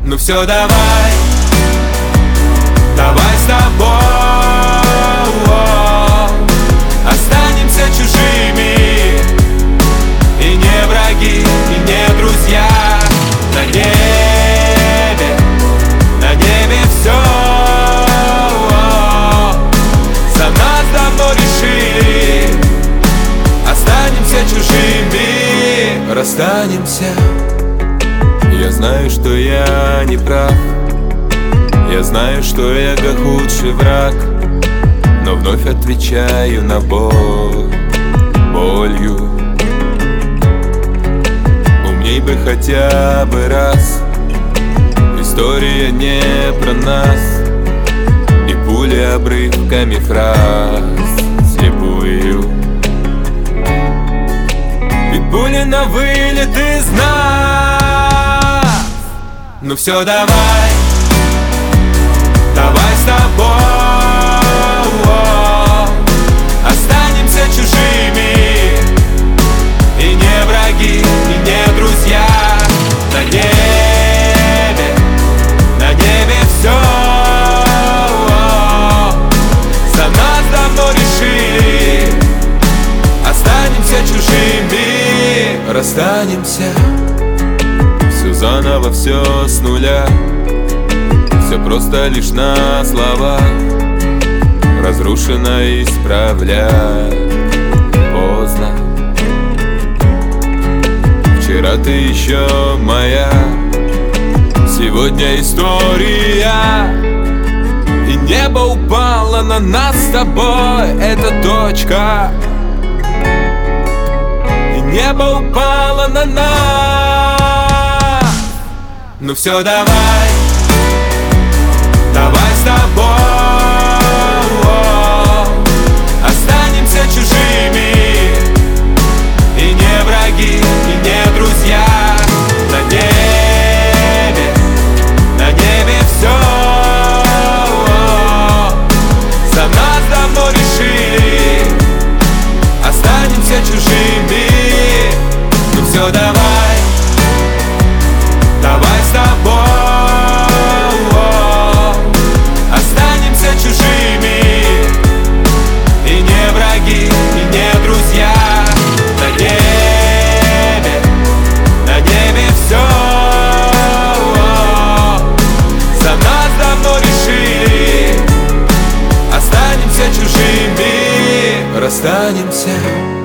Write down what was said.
Ну все, давай, давай с тобой останемся чужими, и не враги, и не друзья. На небе все за нас давно решили. Останемся чужими, расстанемся. Я знаю, что я не прав, я знаю, что эго худший враг, но вновь отвечаю на боль болью. Умней бы хотя бы раз, история не про нас, и пули обрывками фраз слепую. Ведь пули на вылет из нас. Ну все, давай, давай с тобой останемся чужими, и не враги, и не друзья. На небе все за нас давно решили. Останемся чужими, расстанемся. Все заново, все с нуля, все просто лишь на словах. Разрушено исправлять поздно. Вчера ты еще моя, сегодня история. И небо упало на нас с тобой, это точка. И небо упало на нас. Ну все, давай, давай с тобой останемся чужими, и не враги, и не друзья. На небе все за нас давно решили. Останемся чужими. Ну все, давай, давай с тобой останемся чужими, и не враги, и не друзья. На небе все за нас давно решили. Останемся чужими, расстанемся.